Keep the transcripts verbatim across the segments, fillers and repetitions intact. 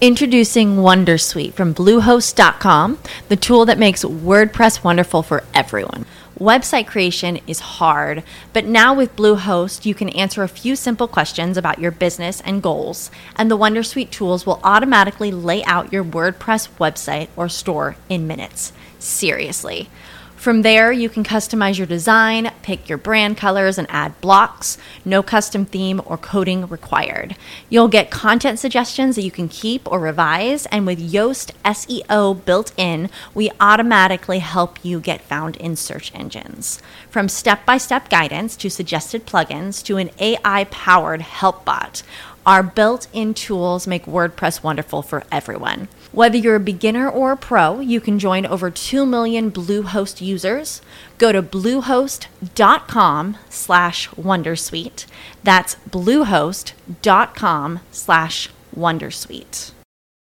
Introducing Wondersuite from Bluehost dot com, the tool that makes WordPress wonderful for everyone. Website creation is hard, but now with Bluehost, you can answer a few simple questions about your business and goals, and the Wondersuite tools will automatically lay out your WordPress website or store in minutes. Seriously. From there, you can customize your design, pick your brand colors, and add blocks. No custom theme or coding required. You'll get content suggestions that you can keep or revise, and with Yoast S E O built in, we automatically help you get found in search engines. From step-by-step guidance to suggested plugins to an A I-powered help bot, our built-in tools make WordPress wonderful for everyone. Whether you're a beginner or a pro, you can join over two million Bluehost users. Go to bluehost dot com slash wondersuite. That's bluehost dot com slash wondersuite.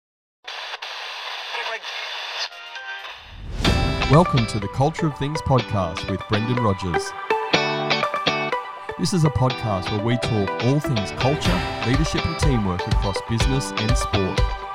Welcome to the Culture of Things podcast with Brendan Rogers. This is a podcast where we talk all things culture, leadership and teamwork across business and sport.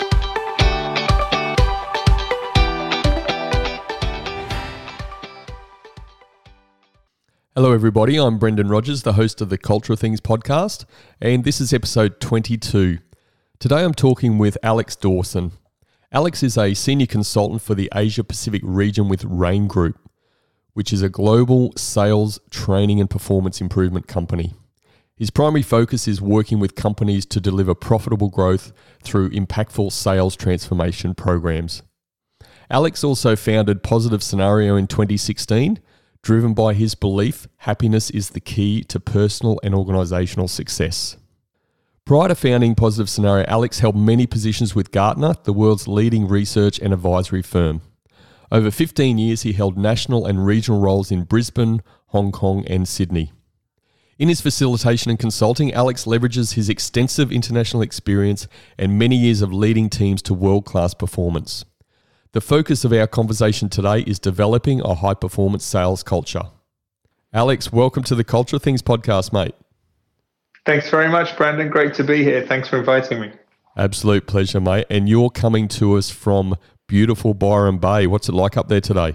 Hello everybody, I'm Brendan Rogers, the host of the Culture of Things podcast, and this is episode twenty-two. Today I'm talking with Alex Dawson. Alex is a senior consultant for the Asia Pacific region with Rain Group, which is a global sales, training and performance improvement company. His primary focus is working with companies to deliver profitable growth through impactful sales transformation programs. Alex also founded Positive Scenario in twenty sixteen, driven by his belief happiness is the key to personal and organizational success. Prior to founding Positive Scenario, Alex held many positions with Gartner, the world's leading research and advisory firm. Over fifteen years, he held national and regional roles in Brisbane, Hong Kong, and Sydney. In his facilitation and consulting, Alex leverages his extensive international experience and many years of leading teams to world-class performance. The focus of our conversation today is developing a high-performance sales culture. Alex, welcome to the Culture of Things podcast, mate. Thanks very much, Brandon. Great to be here. Thanks for inviting me. Absolute pleasure, mate. And you're coming to us from beautiful Byron Bay. What's it like up there today?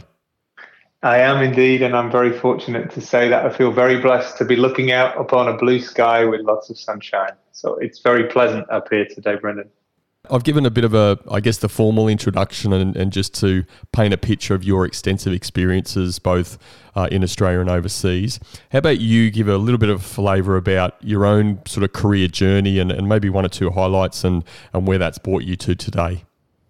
I am indeed, and I'm very fortunate to say that I feel very blessed to be looking out upon a blue sky with lots of sunshine. So it's very pleasant up here today, Brendan. I've given a bit of a, I guess, the formal introduction and, and just to paint a picture of your extensive experiences both uh, in Australia and overseas. How about you give a little bit of flavour about your own sort of career journey and, and maybe one or two highlights and, and where that's brought you to today?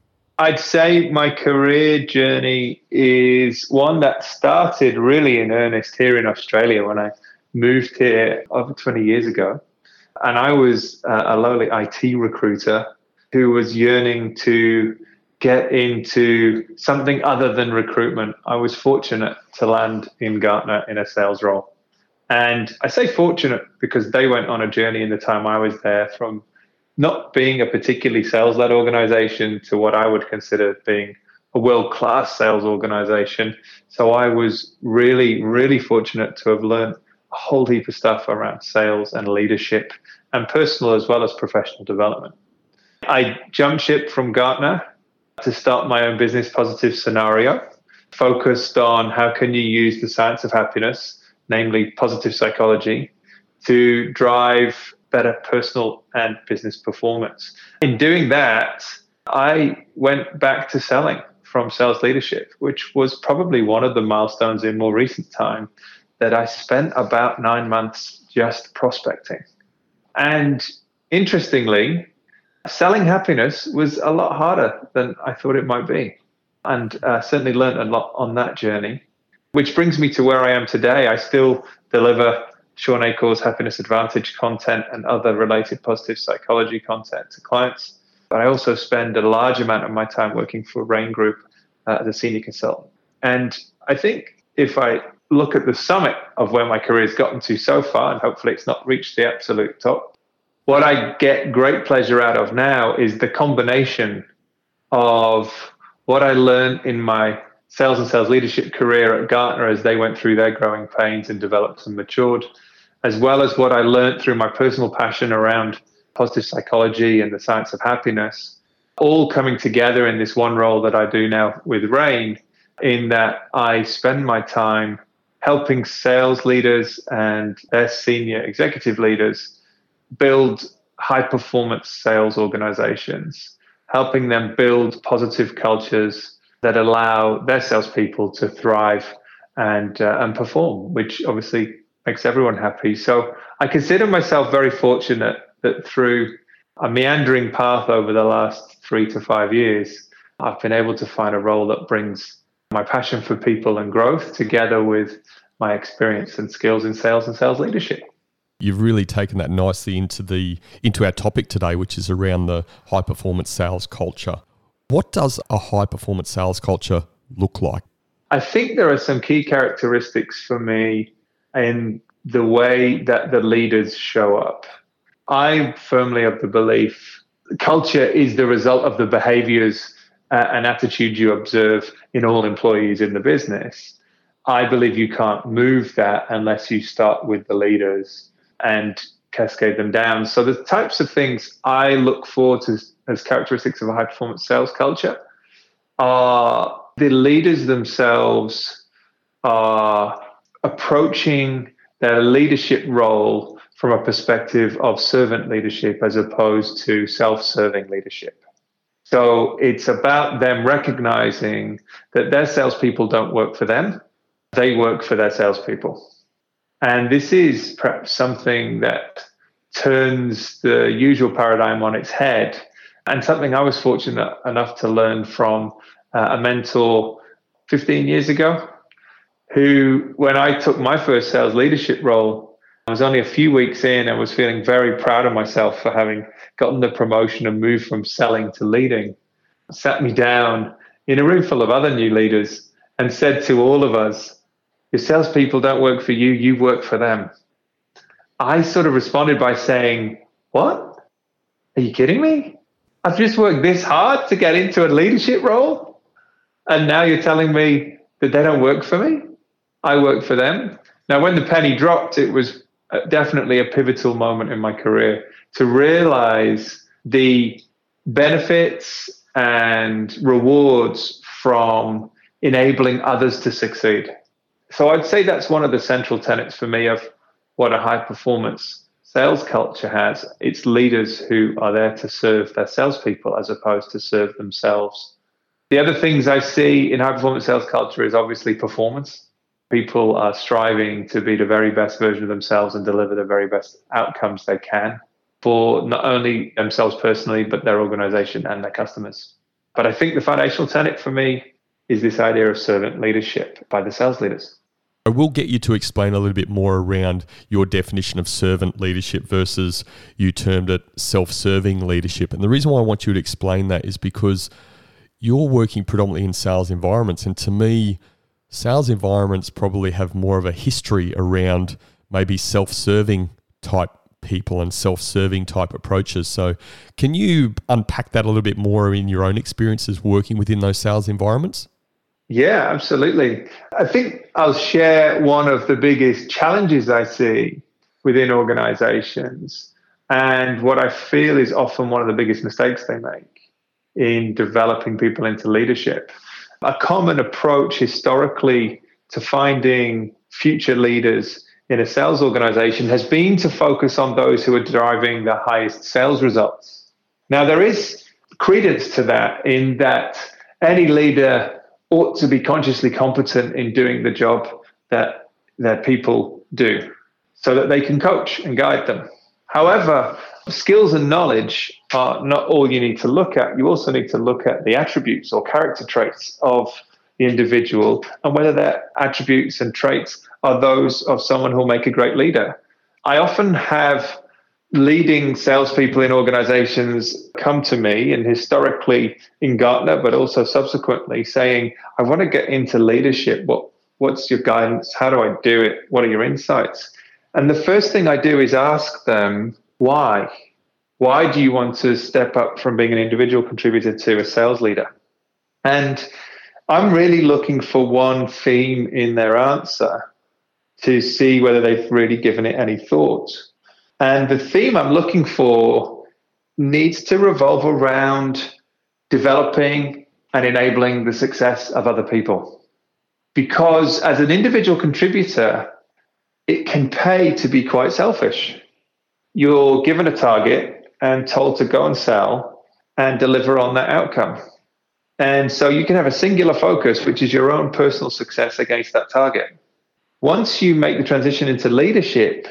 I'd say my career journey is one that started really in earnest here in Australia when I moved here over twenty years ago. And I was uh, a lowly I T recruiter who was yearning to get into something other than recruitment. I was fortunate to land in Gartner in a sales role. And I say fortunate because they went on a journey in the time I was there from not being a particularly sales-led organization to what I would consider being a world-class sales organization. So I was really, really fortunate to have learned a whole heap of stuff around sales and leadership and personal as well as professional development. I jumped ship from Gartner to start my own business, Positive Scenario, focused on how can you use the science of happiness, namely positive psychology, to drive better personal and business performance. In doing that, I went back to selling from sales leadership, which was probably one of the milestones in more recent time that I spent about nine months just prospecting. And interestingly, selling happiness was a lot harder than I thought it might be, and uh, certainly learned a lot on that journey, which brings me to where I am today. I still deliver Sean Acor's Happiness Advantage content and other related positive psychology content to clients, but I also spend a large amount of my time working for Rain Group uh, as a senior consultant. And I think if I look at the summit of where my career has gotten to so far, and hopefully it's not reached the absolute top, what I get great pleasure out of now is the combination of what I learned in my sales and sales leadership career at Gartner as they went through their growing pains and developed and matured, as well as what I learned through my personal passion around positive psychology and the science of happiness, all coming together in this one role that I do now with Rain, in that I spend my time helping sales leaders and their senior executive leaders build high-performance sales organizations, helping them build positive cultures that allow their salespeople to thrive and uh, and perform, which obviously makes everyone happy. So I consider myself very fortunate that through a meandering path over the last three to five years, I've been able to find a role that brings my passion for people and growth together with my experience and skills in sales and sales leadership. You've really taken that nicely into the into our topic today, which is around the high performance sales culture. What does a high performance sales culture look like? I think there are some key characteristics for me in the way that the leaders show up. I'm firmly of the belief culture is the result of the behaviors uh, and attitudes you observe in all employees in the business. I believe you can't move that unless you start with the leaders and cascade them down. So the types of things I look for to, as characteristics of a high-performance sales culture are the leaders themselves are approaching their leadership role from a perspective of servant leadership as opposed to self-serving leadership. So it's about them recognizing that their salespeople don't work for them. They work for their salespeople. And this is perhaps something that turns the usual paradigm on its head, and something I was fortunate enough to learn from uh, a mentor fifteen years ago, who, when I took my first sales leadership role, I was only a few weeks in and was feeling very proud of myself for having gotten the promotion and moved from selling to leading, sat me down in a room full of other new leaders and said to all of us, your salespeople don't work for you, you work for them. I sort of responded by saying, what? Are you kidding me? I've just worked this hard to get into a leadership role, and now you're telling me that they don't work for me? I work for them. Now, when the penny dropped, it was definitely a pivotal moment in my career to realize the benefits and rewards from enabling others to succeed. So I'd say that's one of the central tenets for me of what a high-performance sales culture has. It's leaders who are there to serve their salespeople as opposed to serve themselves. The other things I see in high-performance sales culture is obviously performance. People are striving to be the very best version of themselves and deliver the very best outcomes they can for not only themselves personally, but their organization and their customers. But I think the foundational tenet for me is this idea of servant leadership by the sales leaders. I will get you to explain a little bit more around your definition of servant leadership versus you termed it self-serving leadership. And the reason why I want you to explain that is because you're working predominantly in sales environments. And to me, sales environments probably have more of a history around maybe self-serving type people and self-serving type approaches. So can you unpack that a little bit more in your own experiences working within those sales environments? Yeah, absolutely. I think I'll share one of the biggest challenges I see within organizations and what I feel is often one of the biggest mistakes they make in developing people into leadership. A common approach historically to finding future leaders in a sales organization has been to focus on those who are driving the highest sales results. Now, there is credence to that in that any leader ought to be consciously competent in doing the job that their people do so that they can coach and guide them. However, skills and knowledge are not all you need to look at. You also need to look at the attributes or character traits of the individual and whether their attributes and traits are those of someone who will make a great leader. I often have leading salespeople in organizations come to me, and historically in Gartner, but also subsequently, saying, I want to get into leadership. What, what's your guidance? How do I do it? What are your insights? And the first thing I do is ask them, why? Why do you want to step up from being an individual contributor to a sales leader? And I'm really looking for one theme in their answer to see whether they've really given it any thought. And the theme I'm looking for needs to revolve around developing and enabling the success of other people. Because as an individual contributor, it can pay to be quite selfish. You're given a target and told to go and sell and deliver on that outcome. And so you can have a singular focus, which is your own personal success against that target. Once you make the transition into leadership,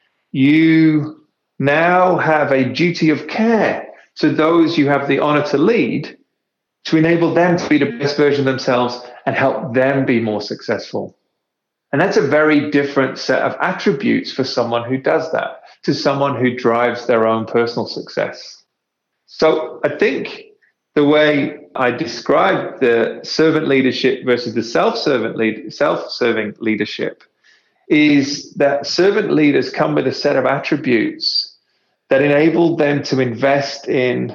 you now have a duty of care to those you have the honor to lead, to enable them to be the best version of themselves and help them be more successful. And that's a very different set of attributes for someone who does that, to someone who drives their own personal success. So I think the way I describe the servant leadership versus the self-servant lead, self-serving leadership is that servant leaders come with a set of attributes that enable them to invest in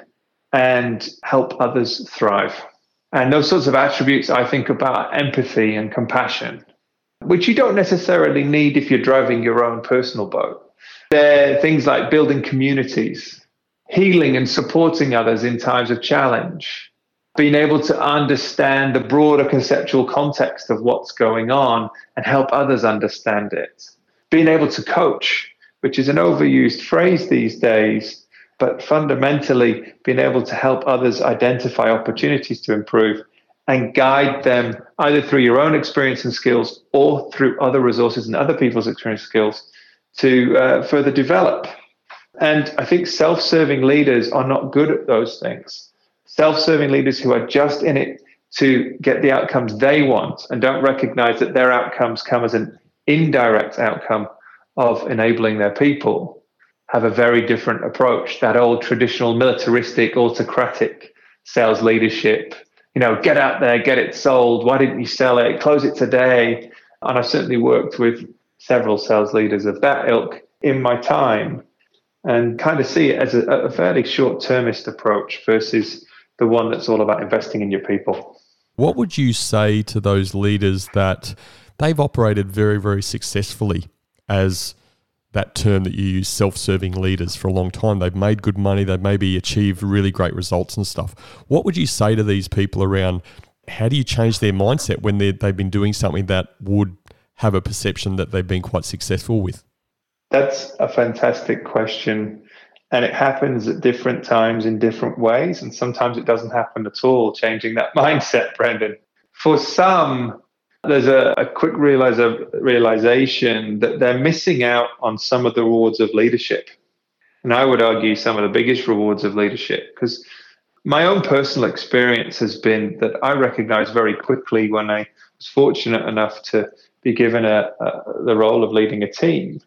and help others thrive. And those sorts of attributes, I think about empathy and compassion, which you don't necessarily need if you're driving your own personal boat. They're things like building communities, healing and supporting others in times of challenge, being able to understand the broader conceptual context of what's going on and help others understand it, being able to coach, which is an overused phrase these days, but fundamentally being able to help others identify opportunities to improve and guide them either through your own experience and skills or through other resources and other people's experience and skills to uh, further develop. And I think self-serving leaders are not good at those things. Self-serving leaders who are just in it to get the outcomes they want and don't recognize that their outcomes come as an indirect outcome of enabling their people have a very different approach. That old traditional militaristic, autocratic sales leadership, you know, get out there, get it sold. Why didn't you sell it? Close it today. And I've certainly worked with several sales leaders of that ilk in my time and kind of see it as a, a fairly short-termist approach versus the one that's all about investing in your people. What would you say to those leaders that they've operated very, very successfully as that term that you use, self-serving leaders, for a long time? They've made good money, they've maybe achieved really great results and stuff. What would you say to these people around how do you change their mindset when they've been doing something that would have a perception that they've been quite successful with? That's a fantastic question. And it happens at different times in different ways. And sometimes it doesn't happen at all, changing that mindset, Brendan. For some, there's a, a quick realize of, realization that they're missing out on some of the rewards of leadership. And I would argue some of the biggest rewards of leadership, because my own personal experience has been that I recognized very quickly when I was fortunate enough to be given a, a, the role of leading a team,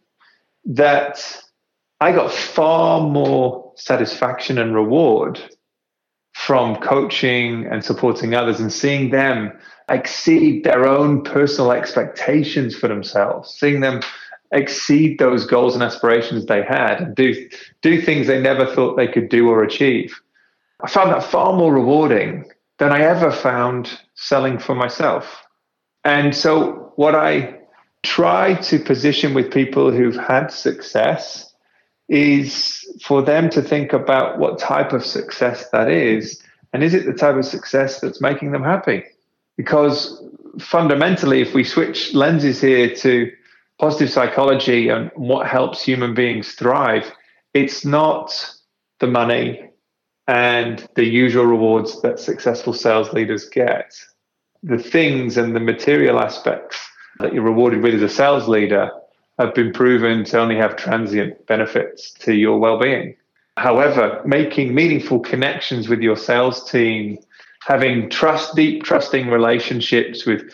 that I got far more satisfaction and reward from coaching and supporting others and seeing them exceed their own personal expectations for themselves, seeing them exceed those goals and aspirations they had and do, do things they never thought they could do or achieve. I found that far more rewarding than I ever found selling for myself. And so what I try to position with people who've had success is for them to think about what type of success that is. And is it the type of success that's making them happy? Because fundamentally, if we switch lenses here to positive psychology and what helps human beings thrive, it's not the money and the usual rewards that successful sales leaders get. The things and the material aspects that you're rewarded with as a sales leader have been proven to only have transient benefits to your well-being. However, making meaningful connections with your sales team, having trust, deep trusting relationships with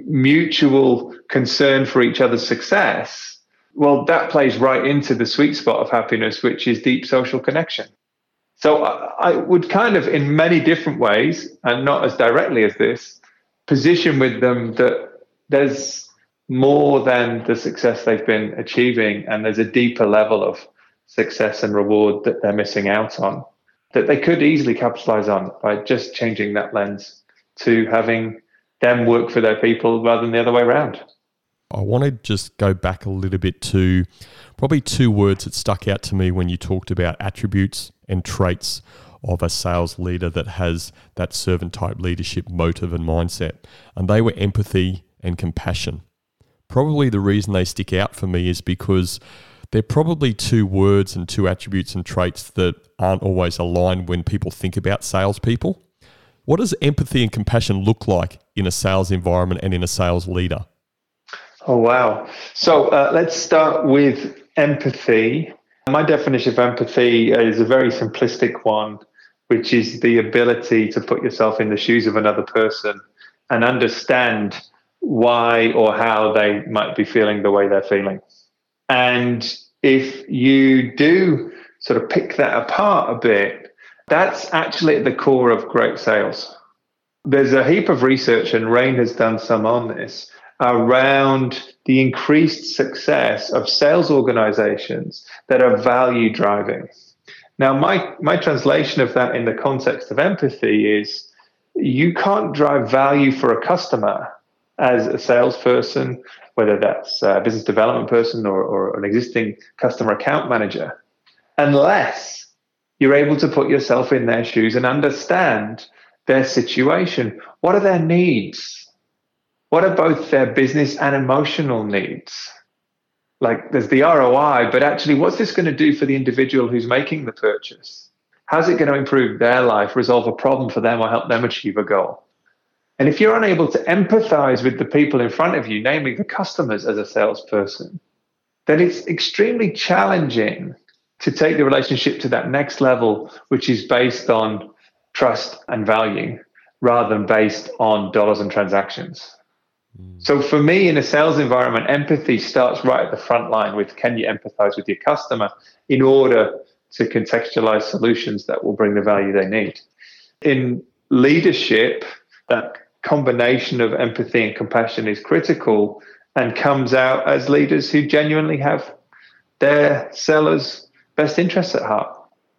mutual concern for each other's success, well, that plays right into the sweet spot of happiness, which is deep social connection. So I, I would kind of, in many different ways, and not as directly as this, position with them that there's more than the success they've been achieving, and there's a deeper level of success and reward that they're missing out on, that they could easily capitalize on by just changing that lens to having them work for their people rather than the other way around. I want to just go back a little bit to probably two words that stuck out to me when you talked about attributes and traits of a sales leader that has that servant type leadership motive and mindset. And they were empathy and compassion. Probably the reason they stick out for me is because they're probably two words and two attributes and traits that aren't always aligned when people think about salespeople. What does empathy and compassion look like in a sales environment and in a sales leader? Oh, wow. So uh, let's start with empathy. My definition of empathy is a very simplistic one, which is the ability to put yourself in the shoes of another person and understand why or how they might be feeling the way they're feeling. And if you do sort of pick that apart a bit, that's actually at the core of great sales. There's a heap of research, and Rain has done some on this, around the increased success of sales organizations that are value driving. Now, my, my translation of that in the context of empathy is you can't drive value for a customer as a salesperson, whether that's a business development person or, or an existing customer account manager, unless you're able to put yourself in their shoes and understand their situation. What are their needs? What are both their business and emotional needs? Like, there's the R O I, but actually, what's this going to do for the individual who's making the purchase? How's it going to improve their life, resolve a problem for them, or help them achieve a goal? And if you're unable to empathize with the people in front of you, namely the customers as a salesperson, then it's extremely challenging to take the relationship to that next level, which is based on trust and value rather than based on dollars and transactions. Mm. So for me, in a sales environment, empathy starts right at the front line with, can you empathize with your customer in order to contextualize solutions that will bring the value they need? In leadership, that combination of empathy and compassion is critical and comes out as leaders who genuinely have their sellers' best interests at heart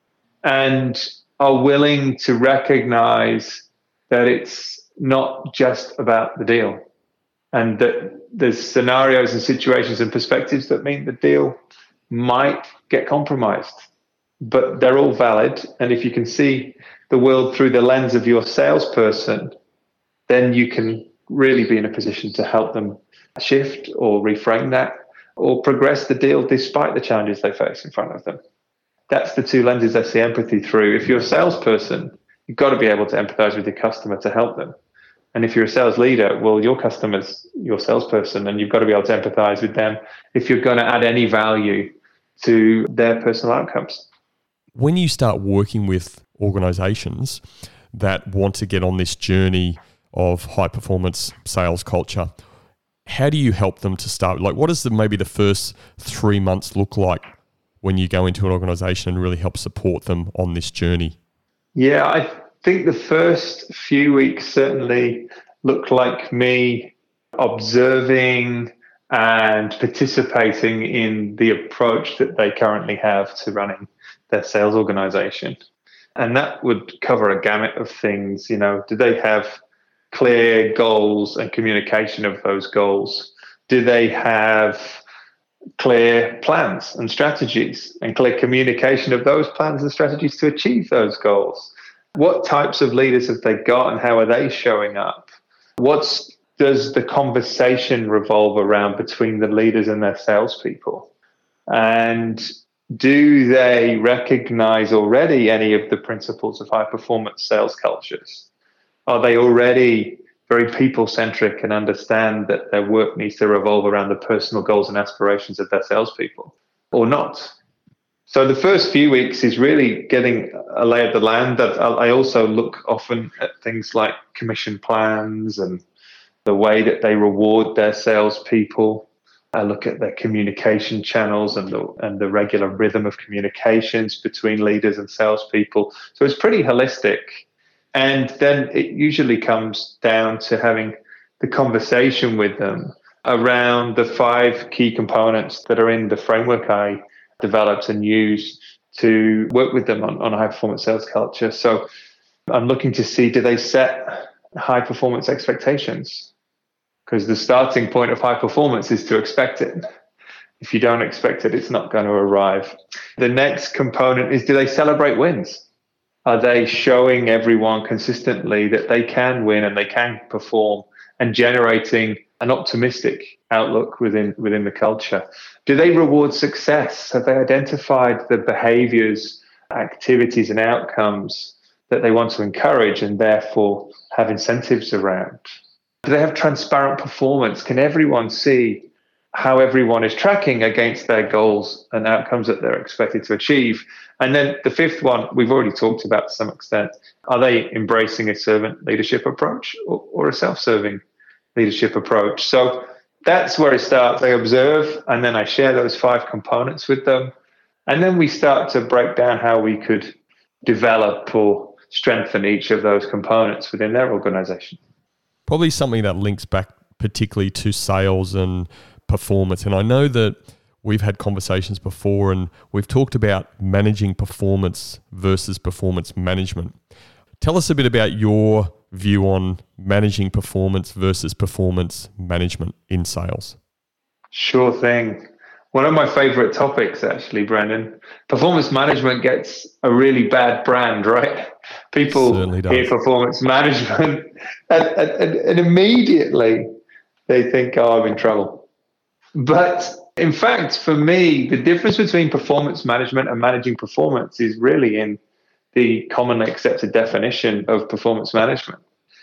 and are willing to recognize that it's not just about the deal, and that there's scenarios and situations and perspectives that mean the deal might get compromised, but they're all valid. And if you can see the world through the lens of your salesperson, then you can really be in a position to help them shift or reframe that or progress the deal despite the challenges they face in front of them. That's the two lenses I see empathy through. If you're a salesperson, you've got to be able to empathize with your customer to help them. And if you're a sales leader, well, your customer's your salesperson, and you've got to be able to empathize with them if you're going to add any value to their personal outcomes. When you start working with organizations that want to get on this journey of high performance sales culture, how do you help them to start? Like, what does the, maybe the first three months look like when you go into an organization and really help support them on this journey? Yeah, I think the first few weeks certainly look like me observing and participating in the approach that they currently have to running their sales organization. And that would cover a gamut of things. You know, do they have clear goals and communication of those goals? Do they have clear plans and strategies and clear communication of those plans and strategies to achieve those goals? What types of leaders have they got and how are they showing up? What does the conversation revolve around between the leaders and their salespeople? And do they recognize already any of the principles of high performance sales cultures? Are they already very people-centric and understand that their work needs to revolve around the personal goals and aspirations of their salespeople, or not? So the first few weeks is really getting a lay of the land. That I also look often at things like commission plans and the way that they reward their salespeople. I look at their communication channels and the, and the regular rhythm of communications between leaders and salespeople. So it's pretty holistic. And then it usually comes down to having the conversation with them around the five key components that are in the framework I developed and use to work with them on, on a high performance sales culture. So I'm looking to see, do they set high performance expectations? Because the starting point of high performance is to expect it. If you don't expect it, it's not going to arrive. The next component is, do they celebrate wins? Are they showing everyone consistently that they can win and they can perform, and generating an optimistic outlook within within the culture? Do they reward success? Have they identified the behaviors, activities, and outcomes that they want to encourage and therefore have incentives around? Do they have transparent performance? Can everyone see how everyone is tracking against their goals and outcomes that they're expected to achieve? And then the fifth one, we've already talked about to some extent. Are they embracing a servant leadership approach or, or a self-serving leadership approach? So that's where it starts. I observe, and then I share those five components with them. And then we start to break down how we could develop or strengthen each of those components within their organization. Probably something that links back particularly to sales and performance. And I know that we've had conversations before and we've talked about managing performance versus performance management. Tell us a bit about your view on managing performance versus performance management in sales. Sure thing. One of my favorite topics, actually, Brendan. Performance management gets a really bad brand, right? People hear performance management and, and, and immediately they think, oh, I'm in trouble. But in fact, for me, the difference between performance management and managing performance is really in the commonly accepted definition of performance management.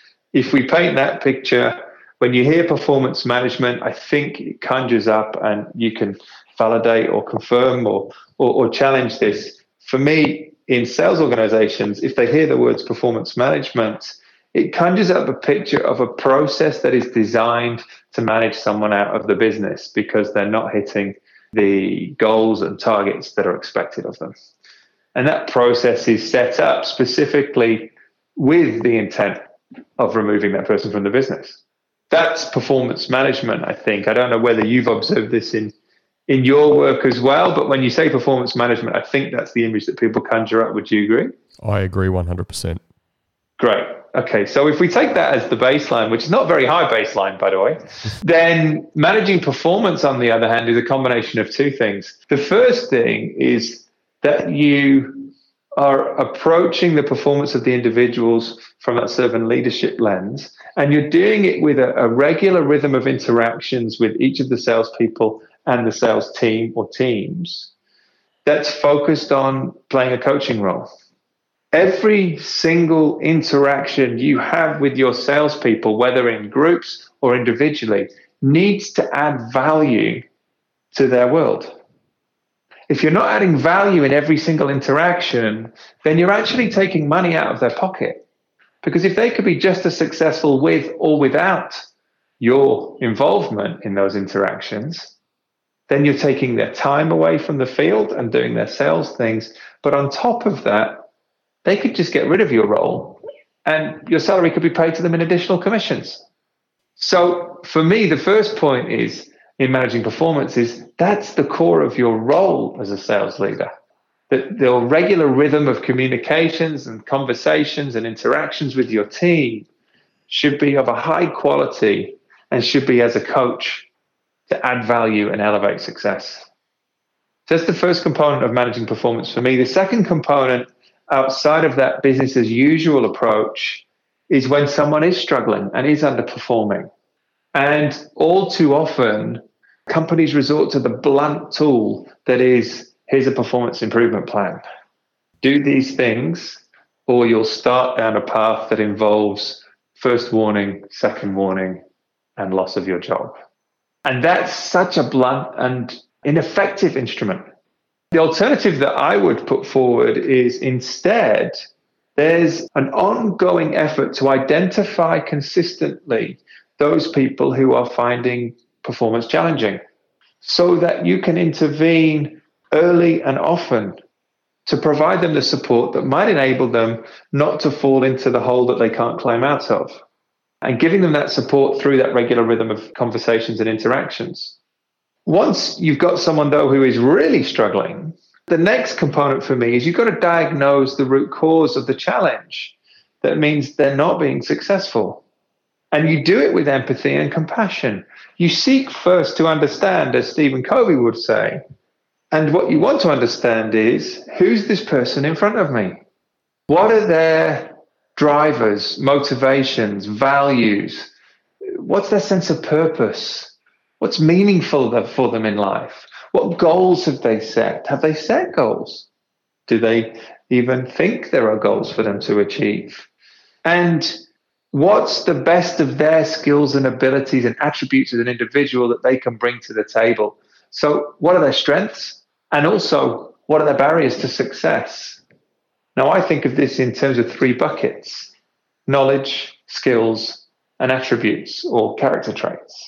If we paint that picture, when you hear performance management, I think it conjures up, and you can validate or confirm or, or, or challenge this. For me, in sales organizations, if they hear the words performance management, it conjures up a picture of a process that is designed to manage someone out of the business because they're not hitting the goals and targets that are expected of them. And that process is set up specifically with the intent of removing that person from the business. That's performance management, I think. I don't know whether you've observed this in, in your work as well, but when you say performance management, I think that's the image that people conjure up. Would you agree? I agree one hundred percent. Great. Okay, so if we take that as the baseline, which is not very high baseline, by the way, then managing performance, on the other hand, is a combination of two things. The first thing is that you are approaching the performance of the individuals from that servant leadership lens, and you're doing it with a, a regular rhythm of interactions with each of the salespeople and the sales team or teams that's focused on playing a coaching role. Every single interaction you have with your salespeople, whether in groups or individually, needs to add value to their world. If you're not adding value in every single interaction, then you're actually taking money out of their pocket. Because if they could be just as successful with or without your involvement in those interactions, then you're taking their time away from the field and doing their sales things. But on top of that, they could just get rid of your role and your salary could be paid to them in additional commissions. So for me, the first point is in managing performance is that's the core of your role as a sales leader. That the regular rhythm of communications and conversations and interactions with your team should be of a high quality and should be as a coach to add value and elevate success. So that's the first component of managing performance for me. The second component, outside of that business as usual approach, is when someone is struggling and is underperforming. And all too often, companies resort to the blunt tool that is, here's a performance improvement plan. Do these things, or you'll start down a path that involves first warning, second warning, and loss of your job. And that's such a blunt and ineffective instrument. The alternative that I would put forward is instead, there's an ongoing effort to identify consistently those people who are finding performance challenging so that you can intervene early and often to provide them the support that might enable them not to fall into the hole that they can't climb out of, and giving them that support through that regular rhythm of conversations and interactions. Once you've got someone, though, who is really struggling, the next component for me is you've got to diagnose the root cause of the challenge. That means they're not being successful. And you do it with empathy and compassion. You seek first to understand, as Stephen Covey would say. And what you want to understand is, who's this person in front of me? What are their drivers, motivations, values? What's their sense of purpose? What's meaningful for them in life? What goals have they set? Have they set goals? Do they even think there are goals for them to achieve? And what's the best of their skills and abilities and attributes as an individual that they can bring to the table? So what are their strengths? And also, what are their barriers to success? Now, I think of this in terms of three buckets: knowledge, skills, and attributes or character traits.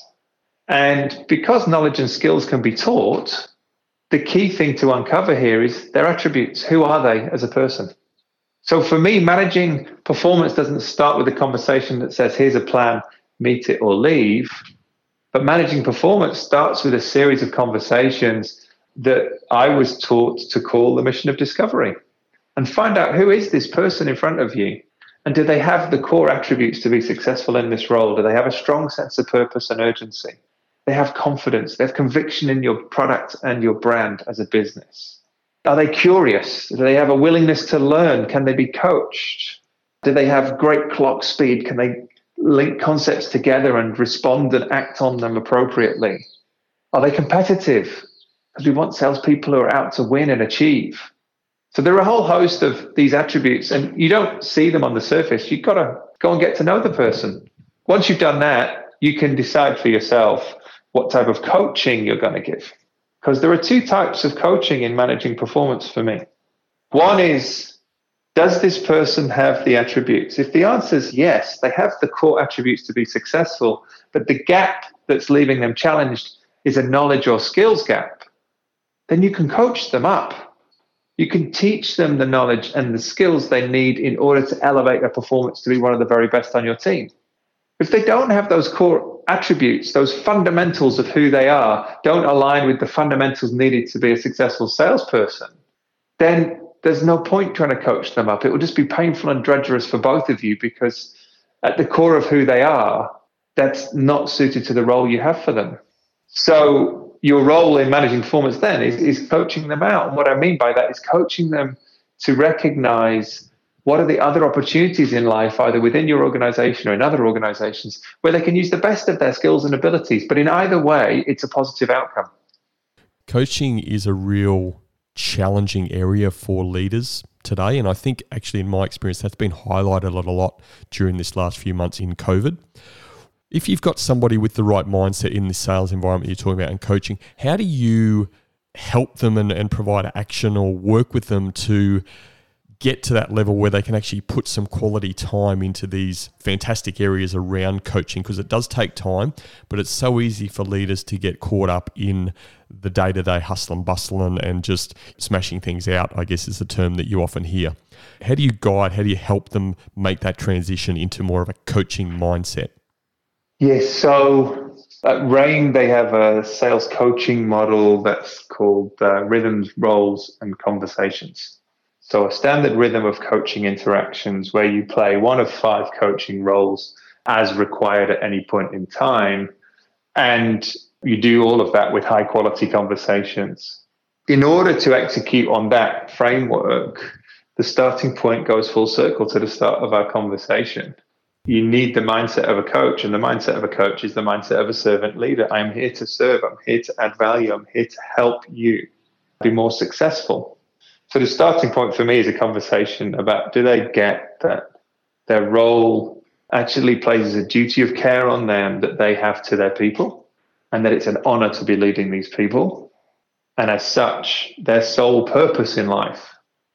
And because knowledge and skills can be taught, the key thing to uncover here is their attributes. Who are they as a person? So for me, managing performance doesn't start with a conversation that says, here's a plan, meet it or leave. But managing performance starts with a series of conversations that I was taught to call the mission of discovery, and find out, who is this person in front of you? And do they have the core attributes to be successful in this role? Do they have a strong sense of purpose and urgency? They have confidence. They have conviction in your product and your brand as a business. Are they curious? Do they have a willingness to learn? Can they be coached? Do they have great clock speed? Can they link concepts together and respond and act on them appropriately? Are they competitive? Because we want salespeople who are out to win and achieve. So there are a whole host of these attributes, and you don't see them on the surface. You've got to go and get to know the person. Once you've done that, you can decide for yourself what type of coaching you're going to give. Because there are two types of coaching in managing performance for me. One is, does this person have the attributes? If the answer is yes, they have the core attributes to be successful, but the gap that's leaving them challenged is a knowledge or skills gap, then you can coach them up. You can teach them the knowledge and the skills they need in order to elevate their performance to be one of the very best on your team. If they don't have those core attributes, those fundamentals of who they are, don't align with the fundamentals needed to be a successful salesperson, then there's no point trying to coach them up. It will just be painful and drudgerous for both of you, because at the core of who they are, that's not suited to the role you have for them. So your role in managing performance then is, is coaching them out. And what I mean by that is coaching them to recognize what are the other opportunities in life, either within your organization or in other organizations, where they can use the best of their skills and abilities. But in either way, it's a positive outcome. Coaching is a real challenging area for leaders today. And I think actually in my experience, that's been highlighted a lot during this last few months in COVID. If you've got somebody with the right mindset in the sales environment you're talking about and coaching, how do you help them and, and provide action or work with them to get to that level where they can actually put some quality time into these fantastic areas around coaching? Because it does take time, but it's so easy for leaders to get caught up in the day-to-day hustle and bustle and, and just smashing things out, I guess is the term that you often hear. How do you guide, how do you help them make that transition into more of a coaching mindset? Yes, so at Rain, they have a sales coaching model that's called uh, Rhythms, Roles, and Conversations. So a standard rhythm of coaching interactions where you play one of five coaching roles as required at any point in time. And you do all of that with high quality conversations. In order to execute on that framework, the starting point goes full circle to the start of our conversation. You need the mindset of a coach, and the mindset of a coach is the mindset of a servant leader. I'm here to serve. I'm here to add value. I'm here to help you be more successful. So the starting point for me is a conversation about, do they get that their role actually places a duty of care on them that they have to their people, and that it's an honor to be leading these people. And as such, their sole purpose in life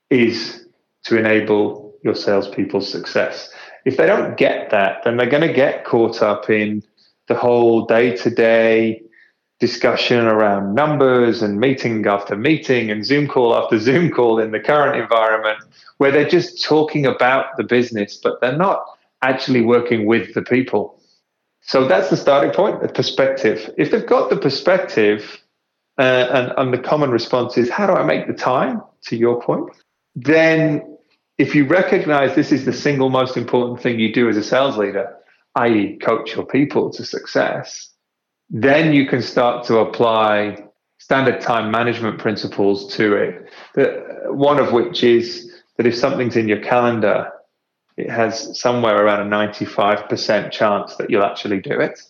is to enable your salespeople's success. If they don't get that, then they're going to get caught up in the whole day-to-day discussion around numbers and meeting after meeting and Zoom call after Zoom call in the current environment, where they're just talking about the business, but they're not actually working with the people. So that's the starting point, the perspective. If they've got the perspective uh, and, and the common response is, how do I make the time, to your point, then if you recognize this is the single most important thing you do as a sales leader, that is coach your people to success, then you can start to apply standard time management principles to it. The, one of which is that if something's in your calendar, it has somewhere around a ninety-five percent chance that you'll actually do it.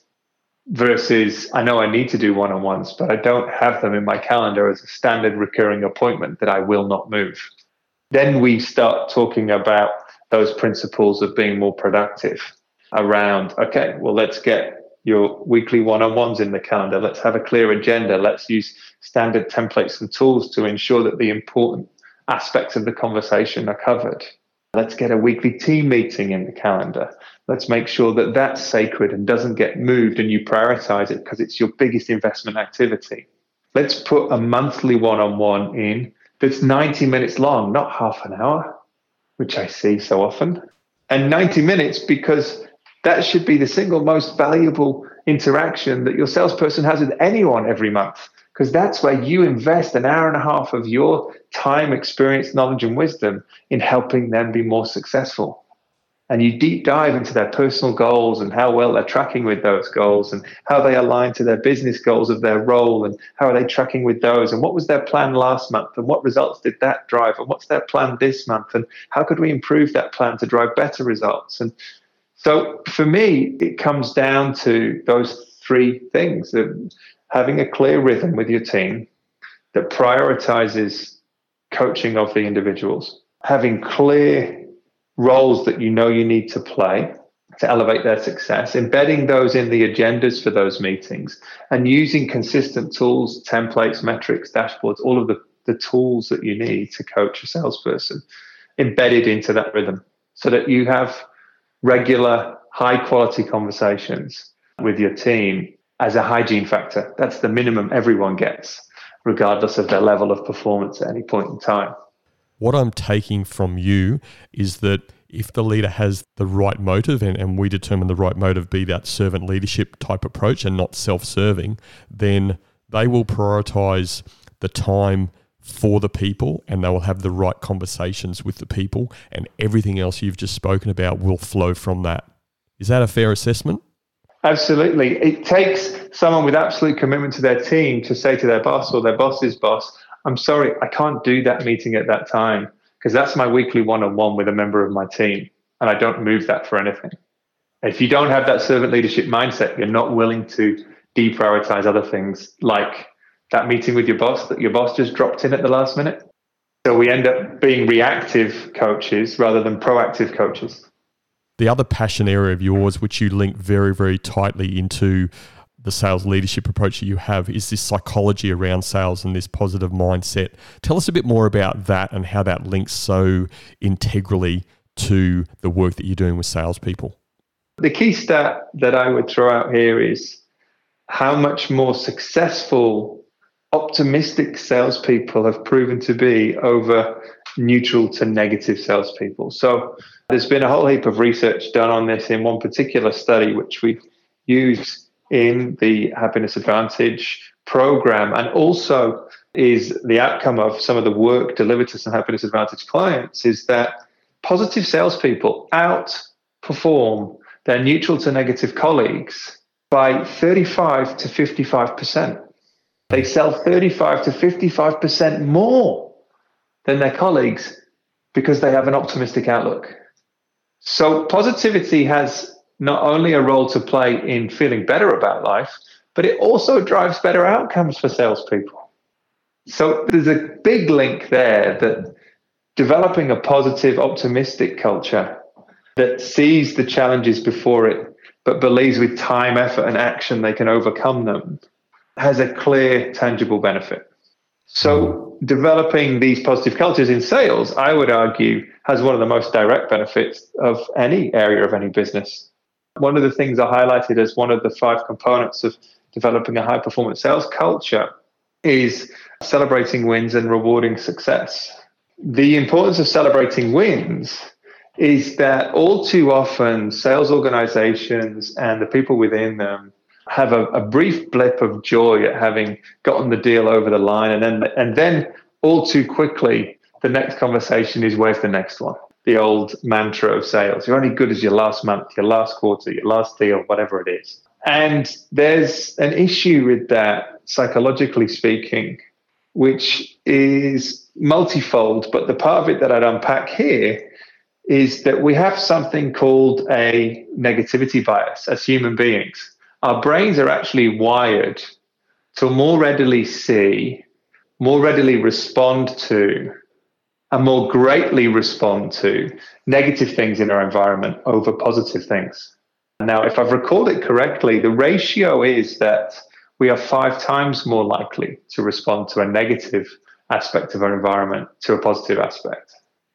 Versus, I know I need to do one-on-ones, but I don't have them in my calendar as a standard recurring appointment that I will not move. Then we start talking about those principles of being more productive around, okay, well, let's get your weekly one-on-ones in the calendar. Let's have a clear agenda. Let's use standard templates and tools to ensure that the important aspects of the conversation are covered. Let's get a weekly team meeting in the calendar. Let's make sure that that's sacred and doesn't get moved and you prioritize it because it's your biggest investment activity. Let's put a monthly one-on-one in that's ninety minutes long, not half an hour, which I see so often. And ninety minutes because that should be the single most valuable interaction that your salesperson has with anyone every month, because that's where you invest an hour and a half of your time, experience, knowledge, and wisdom in helping them be more successful. And you deep dive into their personal goals and how well they're tracking with those goals and how they align to their business goals of their role and how are they tracking with those and what was their plan last month and what results did that drive and what's their plan this month and how could we improve that plan to drive better results. And so for me, it comes down to those three things: of having a clear rhythm with your team that prioritizes coaching of the individuals, having clear roles that you know you need to play to elevate their success, embedding those in the agendas for those meetings, and using consistent tools, templates, metrics, dashboards, all of the, the tools that you need to coach a salesperson embedded into that rhythm so that you have regular, high-quality conversations with your team as a hygiene factor. That's the minimum everyone gets, regardless of their level of performance at any point in time. What I'm taking from you is that if the leader has the right motive, and, and we determine the right motive be that servant leadership type approach and not self-serving, then they will prioritize the time for the people and they will have the right conversations with the people, and everything else you've just spoken about will flow from that. Is that a fair assessment? Absolutely. It takes someone with absolute commitment to their team to say to their boss or their boss's boss, I'm sorry, I can't do that meeting at that time because that's my weekly one-on-one with a member of my team and I don't move that for anything. If you don't have that servant leadership mindset, you're not willing to deprioritize other things like that meeting with your boss that your boss just dropped in at the last minute. So we end up being reactive coaches rather than proactive coaches. The other passion area of yours, which you link very, very tightly into the sales leadership approach that you have, is this psychology around sales and this positive mindset. Tell us a bit more about that and how that links so integrally to the work that you're doing with salespeople. The key stat that I would throw out here is how much more successful, optimistic salespeople have proven to be over neutral to negative salespeople. So there's been a whole heap of research done on this in one particular study, which we've used in the Happiness Advantage program, and also is the outcome of some of the work delivered to some Happiness Advantage clients, is that positive salespeople outperform their neutral to negative colleagues by thirty-five to fifty-five percent. They sell thirty-five to fifty-five percent more than their colleagues because they have an optimistic outlook. So positivity has not only a role to play in feeling better about life, but it also drives better outcomes for salespeople. So there's a big link there that developing a positive, optimistic culture that sees the challenges before it, but believes with time, effort, and action they can overcome them, has a clear, tangible benefit. So developing these positive cultures in sales, I would argue, has one of the most direct benefits of any area of any business. One of the things I highlighted as one of the five components of developing a high-performance sales culture is celebrating wins and rewarding success. The importance of celebrating wins is that all too often sales organizations and the people within them have a, a brief blip of joy at having gotten the deal over the line, and then and then all too quickly the next conversation is, where's the next one? The old mantra of sales. You're only good as your last month, your last quarter, your last deal, whatever it is. And there's an issue with that, psychologically speaking, which is multifold. But the part of it that I'd unpack here is that we have something called a negativity bias as human beings. Our brains are actually wired to more readily see, more readily respond to, and more greatly respond to negative things in our environment over positive things. Now, if I've recalled it correctly, the ratio is that we are five times more likely to respond to a negative aspect of our environment to a positive aspect.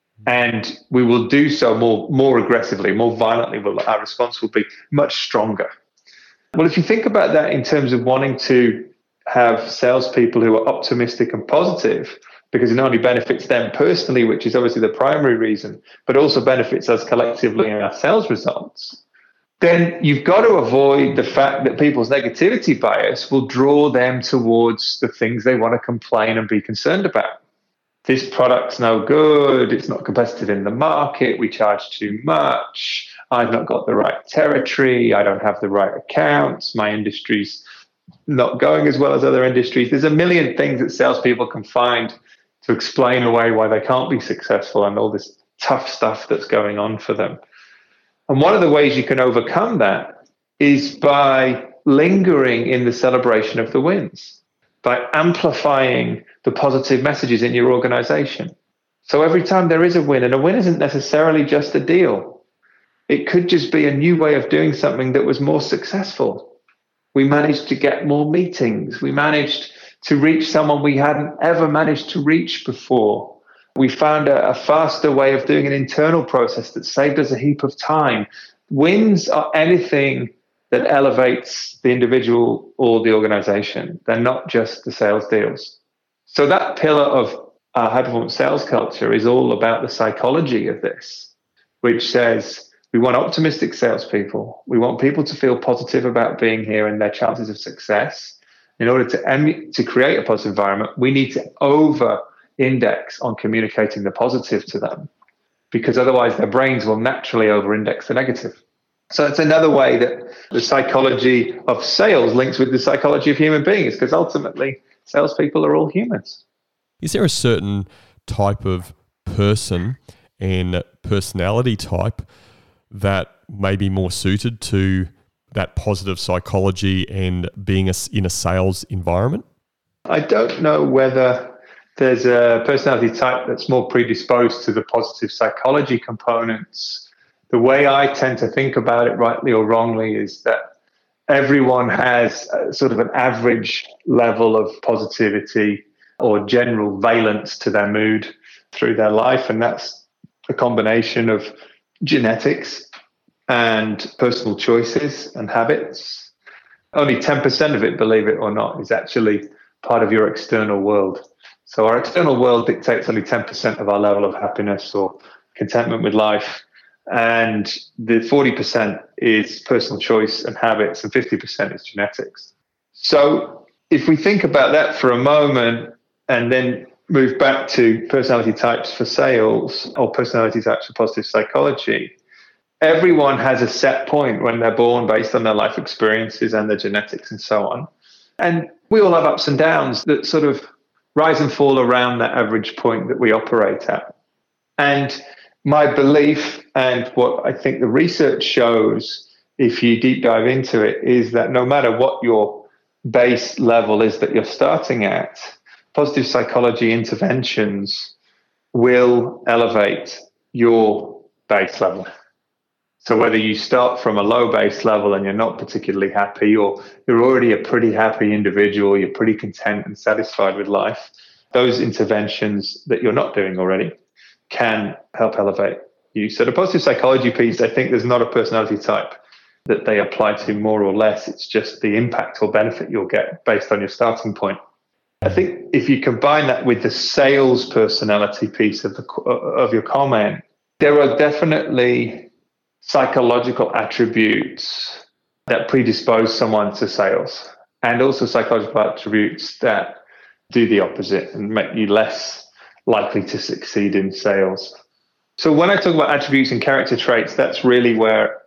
And we will do so more, more aggressively, more violently. Our response will be much stronger. Well, if you think about that in terms of wanting to have salespeople who are optimistic and positive, because it not only benefits them personally, which is obviously the primary reason, but also benefits us collectively in our sales results, then you've got to avoid the fact that people's negativity bias will draw them towards the things they want to complain and be concerned about. This product's no good, it's not competitive in the market, we charge too much, I've not got the right territory, I don't have the right accounts, my industry's not going as well as other industries. There's a million things that salespeople can find to explain away why they can't be successful and all this tough stuff that's going on for them. And one of the ways you can overcome that is by lingering in the celebration of the wins, by amplifying the positive messages in your organization. So every time there is a win, and a win isn't necessarily just a deal, it could just be a new way of doing something that was more successful. We managed to get more meetings. We managed to reach someone we hadn't ever managed to reach before. We found a, a faster way of doing an internal process that saved us a heap of time. Wins are anything that elevates the individual or the organization. They're not just the sales deals. So that pillar of our high-performance sales culture is all about the psychology of this, which says we want optimistic salespeople. We want people to feel positive about being here and their chances of success. In order to, em- to create a positive environment, we need to over-index on communicating the positive to them, because otherwise their brains will naturally over-index the negative. So it's another way that the psychology of sales links with the psychology of human beings, because ultimately salespeople are all humans. Is there a certain type of person and personality type that may be more suited to that positive psychology and being a, in a sales environment? I don't know whether there's a personality type that's more predisposed to the positive psychology components. The way I tend to think about it, rightly or wrongly, is that everyone has a, sort of an average level of positivity or general valence to their mood through their life. And that's a combination of genetics and personal choices and habits. Only ten percent of it, believe it or not, is actually part of your external world. So our external world dictates only ten percent of our level of happiness or contentment with life. And the forty percent is personal choice and habits, and fifty percent is genetics. So if we think about that for a moment and then move back to personality types for sales or personality types for positive psychology, everyone has a set point when they're born based on their life experiences and their genetics and so on. And we all have ups and downs that sort of rise and fall around that average point that we operate at. And my belief, and what I think the research shows, if you deep dive into it, is that no matter what your base level is that you're starting at, positive psychology interventions will elevate your base level. So whether you start from a low base level and you're not particularly happy, or you're already a pretty happy individual, you're pretty content and satisfied with life, those interventions that you're not doing already can help elevate you. So the positive psychology piece, I think there's not a personality type that they apply to more or less. It's just the impact or benefit you'll get based on your starting point. I think if you combine that with the sales personality piece of the of your comment, there are definitely psychological attributes that predispose someone to sales, and also psychological attributes that do the opposite and make you less likely to succeed in sales. So when I talk about attributes and character traits, that's really where I'm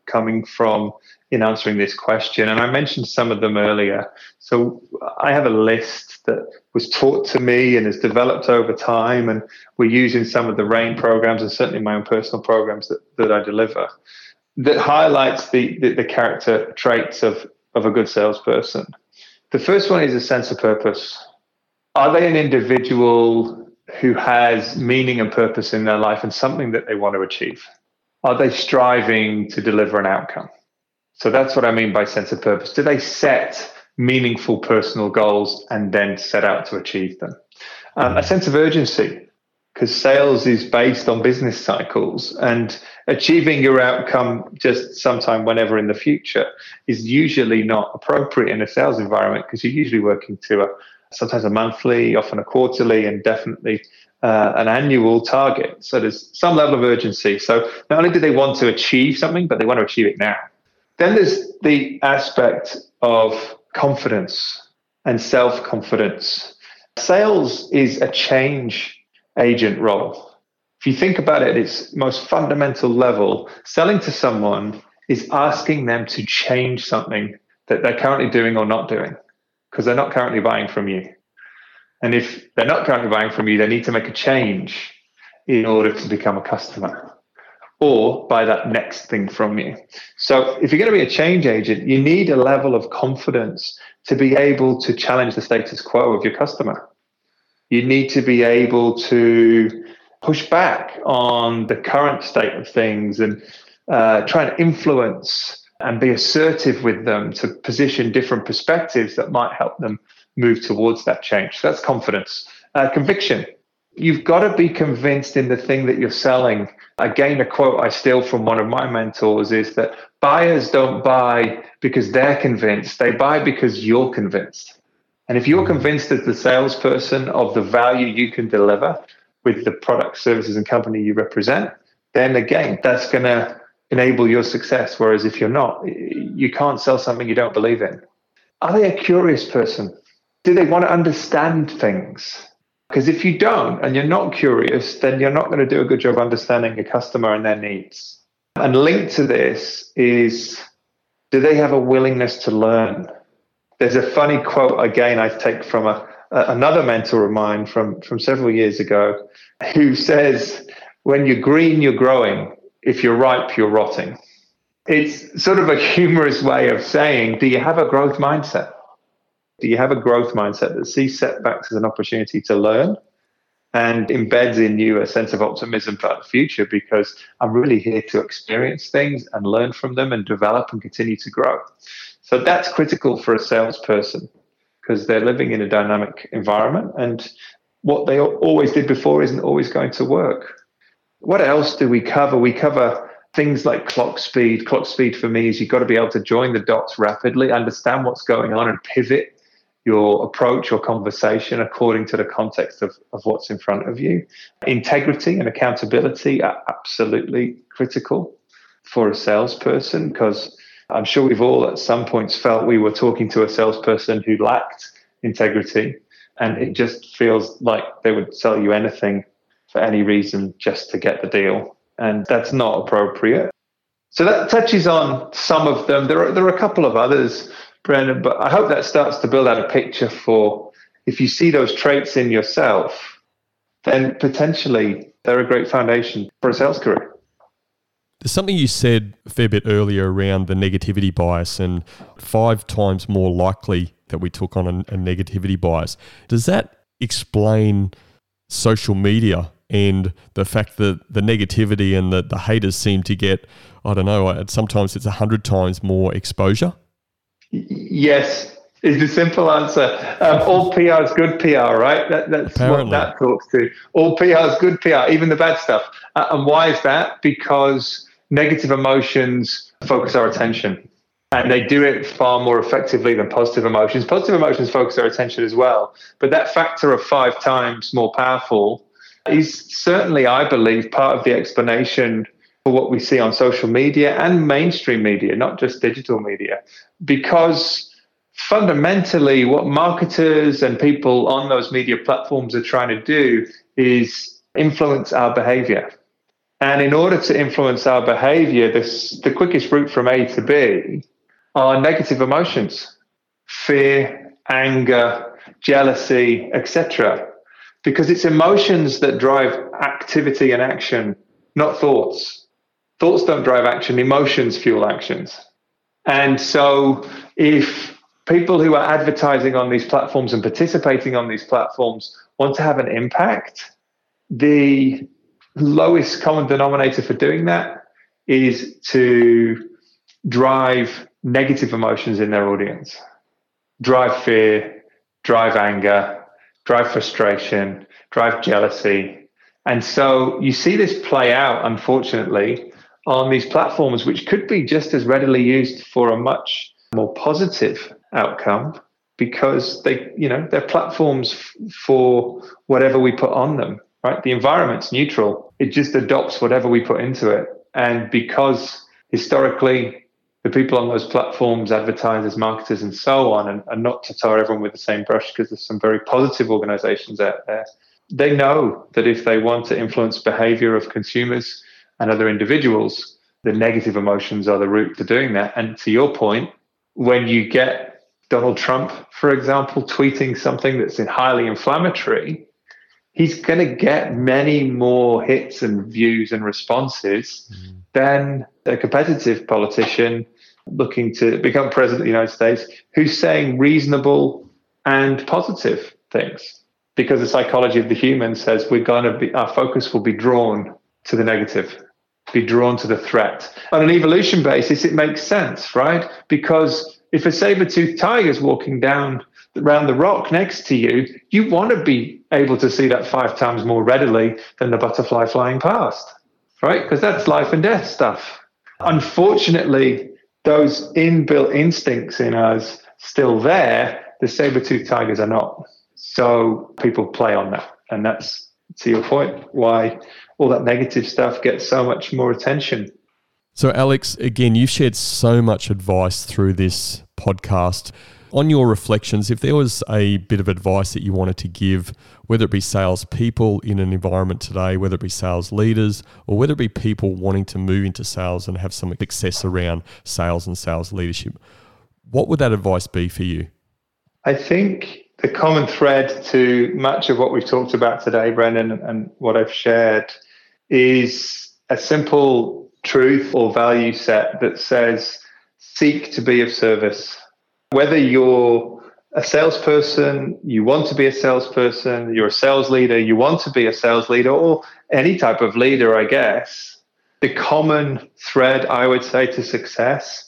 coming from in answering this question. And I mentioned some of them earlier. So I have a list that was taught to me and has developed over time. And we're using some of the RAIN programs and certainly my own personal programs that, that I deliver that highlights the, the, the character traits of, of a good salesperson. The first one is a sense of purpose. Are they an individual who has meaning and purpose in their life and something that they want to achieve? Are they striving to deliver an outcome? So that's what I mean by sense of purpose. Do they set meaningful personal goals and then set out to achieve them? Um, a sense of urgency, because sales is based on business cycles, and achieving your outcome just sometime whenever in the future is usually not appropriate in a sales environment, because you're usually working to a sometimes a monthly, often a quarterly, and definitely uh, an annual target. So there's some level of urgency. So not only do they want to achieve something, but they want to achieve it now. Then there's the aspect of confidence and self-confidence. Sales is a change agent role. If you think about it at its most fundamental level, selling to someone is asking them to change something that they're currently doing or not doing, because they're not currently buying from you. And if they're not currently buying from you, they need to make a change in order to become a customer or buy that next thing from you. So if you're going to be a change agent, you need a level of confidence to be able to challenge the status quo of your customer. You need to be able to push back on the current state of things and uh, try and influence and be assertive with them to position different perspectives that might help them move towards that change. So that's confidence. Uh, conviction. You've got to be convinced in the thing that you're selling. Again, a quote I steal from one of my mentors is that buyers don't buy because they're convinced. They buy because you're convinced. And if you're convinced as the salesperson of the value you can deliver with the product, services, and company you represent, then again, that's going to enable your success. Whereas if you're not, you can't sell something you don't believe in. Are they a curious person? Do they want to understand things? Because if you don't and you're not curious, then you're not going to do a good job understanding your customer and their needs. And linked to this is, do they have a willingness to learn? There's a funny quote, again, I take from a, a, another mentor of mine from, from several years ago, who says, when you're green, you're growing. If you're ripe, you're rotting. It's sort of a humorous way of saying, do you have a growth mindset? Do you have a growth mindset that sees setbacks as an opportunity to learn and embeds in you a sense of optimism about the future? Because I'm really here to experience things and learn from them and develop and continue to grow. So that's critical for a salesperson, because they're living in a dynamic environment, and what they always did before isn't always going to work. What else do we cover? We cover things like clock speed. Clock speed for me is you've got to be able to join the dots rapidly, understand what's going on, and pivot your approach or conversation according to the context of, of what's in front of you. Integrity and accountability are absolutely critical for a salesperson, because I'm sure we've all at some points felt we were talking to a salesperson who lacked integrity, and it just feels like they would sell you anything for any reason just to get the deal. And that's not appropriate. So that touches on some of them. There are, there are a couple of others, Brendan, but I hope that starts to build out a picture for, if you see those traits in yourself, then potentially they're a great foundation for a sales career. There's something you said a fair bit earlier around the negativity bias, and five times more likely that we took on a, a negativity bias. Does that explain social media and the fact that the negativity and the, the haters seem to get, I don't know, sometimes it's a hundred times more exposure? Yes, is the simple answer. Um, all P R is good P R, right? That, that's Apparently. What that talks to. All P R is good P R, even the bad stuff. Uh, and why is that? Because negative emotions focus our attention, and they do it far more effectively than positive emotions. Positive emotions focus our attention as well, but that factor of five times more powerful is certainly, I believe, part of the explanation for what we see on social media and mainstream media, not just digital media, because fundamentally what marketers and people on those media platforms are trying to do is influence our behavior. And in order to influence our behavior, this, the quickest route from A to B are negative emotions, fear, anger, jealousy, et cetera. Because it's emotions that drive activity and action, not thoughts. Thoughts don't drive action, emotions fuel actions. And so if people who are advertising on these platforms and participating on these platforms want to have an impact, the lowest common denominator for doing that is to drive negative emotions in their audience, drive fear, drive anger, drive frustration, drive jealousy. And so you see this play out, unfortunately, on these platforms, which could be just as readily used for a much more positive outcome, because they, you know, they're platforms f- for whatever we put on them, right? The environment's neutral. It just adopts whatever we put into it. And because historically the people on those platforms, advertisers, marketers, and so on, and, and not to tar everyone with the same brush, because there's some very positive organizations out there, they know that if they want to influence behavior of consumers and other individuals, the negative emotions are the route to doing that. And to your point, when you get Donald Trump, for example, tweeting something that's highly inflammatory, he's going to get many more hits and views and responses mm. than a competitive politician looking to become president of the United States who's saying reasonable and positive things. Because the psychology of the human says we're going to be, our focus will be drawn to the negative, be drawn to the threat. On an evolution basis, it makes sense, right? Because if a saber-toothed tiger is walking down around the rock next to you, you want to be able to see that five times more readily than the butterfly flying past, right? Because that's life and death stuff. Unfortunately, those inbuilt instincts in us still there, the saber-toothed tigers are not. So people play on that. And that's, to your point, why all that negative stuff gets so much more attention. So Alex, again, you've shared so much advice through this podcast. On your reflections, if there was a bit of advice that you wanted to give, whether it be salespeople in an environment today, whether it be sales leaders, or whether it be people wanting to move into sales and have some success around sales and sales leadership, what would that advice be for you? I think the common thread to much of what we've talked about today, Brendan, and what I've shared is a simple truth or value set that says, seek to be of service. Whether you're a salesperson, you want to be a salesperson, you're a sales leader, you want to be a sales leader, or any type of leader, I guess, the common thread, I would say, to success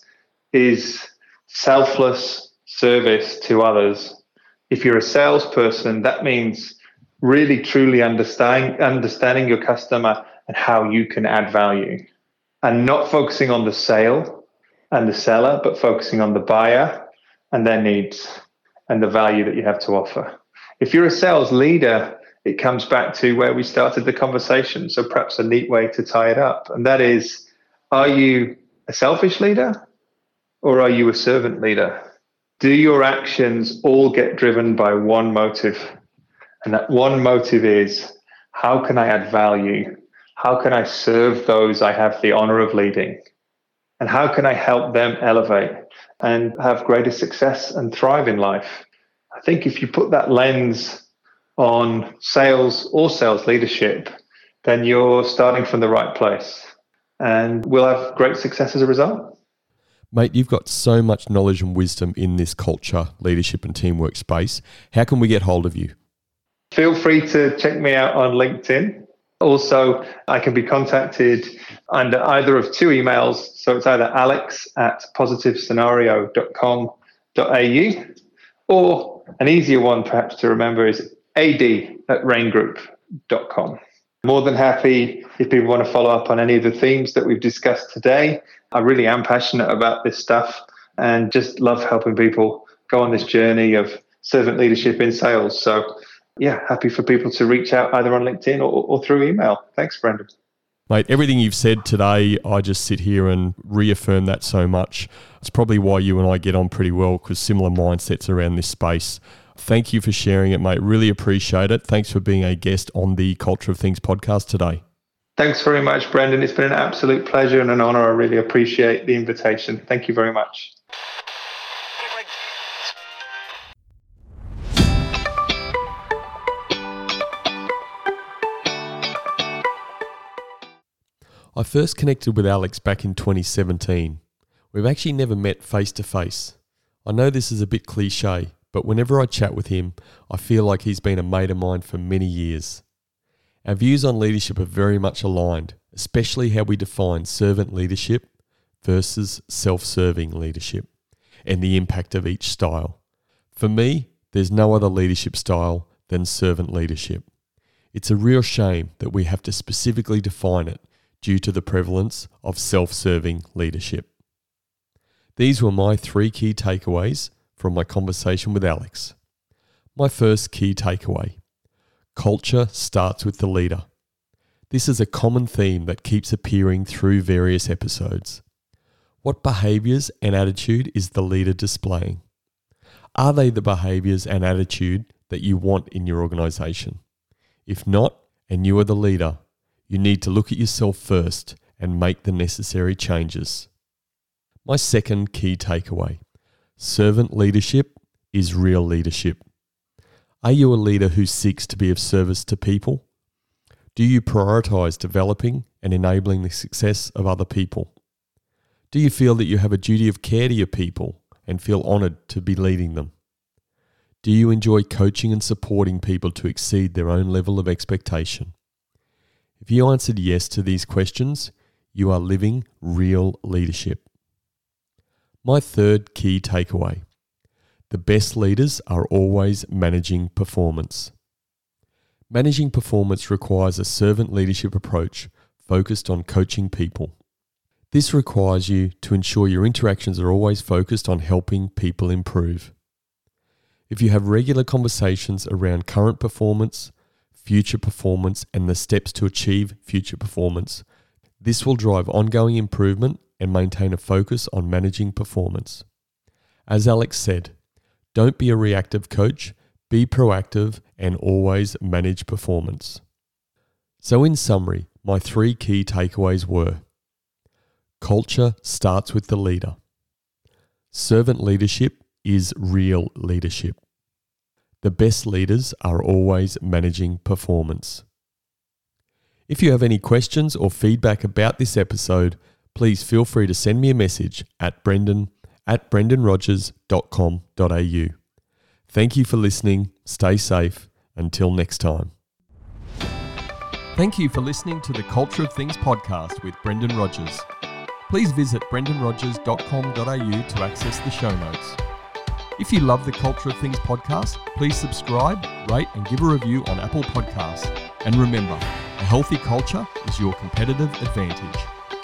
is selfless service to others. If you're a salesperson, that means really truly understand, understanding your customer and how you can add value, and not focusing on the sale and the seller, but focusing on the buyer and their needs and the value that you have to offer. If you're a sales leader, it comes back to where we started the conversation. So perhaps a neat way to tie it up. And that is, are you a selfish leader or are you a servant leader? Do your actions all get driven by one motive? And that one motive is, how can I add value? How can I serve those I have the honor of leading? And how can I help them elevate and have greater success and thrive in life? I think if you put that lens on sales or sales leadership, then you're starting from the right place and we'll have great success as a result. Mate, you've got so much knowledge and wisdom in this culture, leadership and teamwork space. How can we get hold of you? Feel free to check me out on LinkedIn. Also, I can be contacted under either of two emails. So it's either alex at positive scenario dot com dot a u, or an easier one perhaps to remember is ad at rain group dot com. More than happy if people want to follow up on any of the themes that we've discussed today. I really am passionate about this stuff and just love helping people go on this journey of servant leadership in sales. So yeah, happy for people to reach out either on LinkedIn or, or through email. Thanks, Brendan. Mate, everything you've said today, I just sit here and reaffirm that so much. It's probably why you and I get on pretty well, because similar mindsets around this space. Thank you for sharing it, mate. Really appreciate it. Thanks for being a guest on the Culture of Things podcast today. Thanks very much, Brendan. It's been an absolute pleasure and an honor. I really appreciate the invitation. Thank you very much. I first connected with Alex back in twenty seventeen. We've actually never met face to face. I know this is a bit cliche, but whenever I chat with him, I feel like he's been a mate of mine for many years. Our views on leadership are very much aligned, especially how we define servant leadership versus self-serving leadership and the impact of each style. For me, there's no other leadership style than servant leadership. It's a real shame that we have to specifically define it due to the prevalence of self-serving leadership. These were my three key takeaways from my conversation with Alex. My first key takeaway: culture starts with the leader. This is a common theme that keeps appearing through various episodes. What behaviours and attitude is the leader displaying? Are they the behaviours and attitude that you want in your organisation? If not, and you are the leader, you need to look at yourself first and make the necessary changes. My second key takeaway: servant leadership is real leadership. Are you a leader who seeks to be of service to people? Do you prioritise developing and enabling the success of other people? Do you feel that you have a duty of care to your people and feel honoured to be leading them? Do you enjoy coaching and supporting people to exceed their own level of expectation? If you answered yes to these questions, you are living real leadership. My third key takeaway: the best leaders are always managing performance. Managing performance requires a servant leadership approach focused on coaching people. This requires you to ensure your interactions are always focused on helping people improve. If you have regular conversations around current performance, future performance, and the steps to achieve future performance, this will drive ongoing improvement and maintain a focus on managing performance. As Alex said, don't be a reactive coach, be proactive and always manage performance. So in summary, my three key takeaways were: culture starts with the leader. Servant leadership is real leadership. The best leaders are always managing performance. If you have any questions or feedback about this episode, please feel free to send me a message at brendan at brendan rogers dot com dot a u. Thank you for listening. Stay safe. Until next time. Thank you for listening to the Culture of Things podcast with Brendan Rogers. Please visit brendan rogers dot com dot a u to access the show notes. If you love the Culture of Things podcast, please subscribe, rate and give a review on Apple Podcasts. And remember, a healthy culture is your competitive advantage.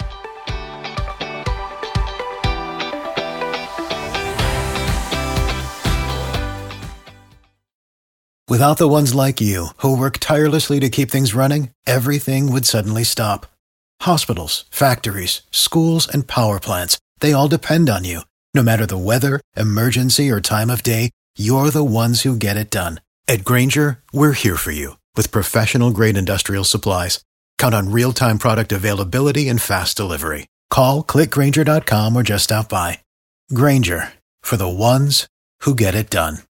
Without the ones like you, who work tirelessly to keep things running, everything would suddenly stop. Hospitals, factories, schools, and power plants, they all depend on you. No matter the weather, emergency, or time of day, you're the ones who get it done. At Grainger, we're here for you with professional-grade industrial supplies. Count on real-time product availability and fast delivery. Call, click grainger dot com, or just stop by. Grainger, for the ones who get it done.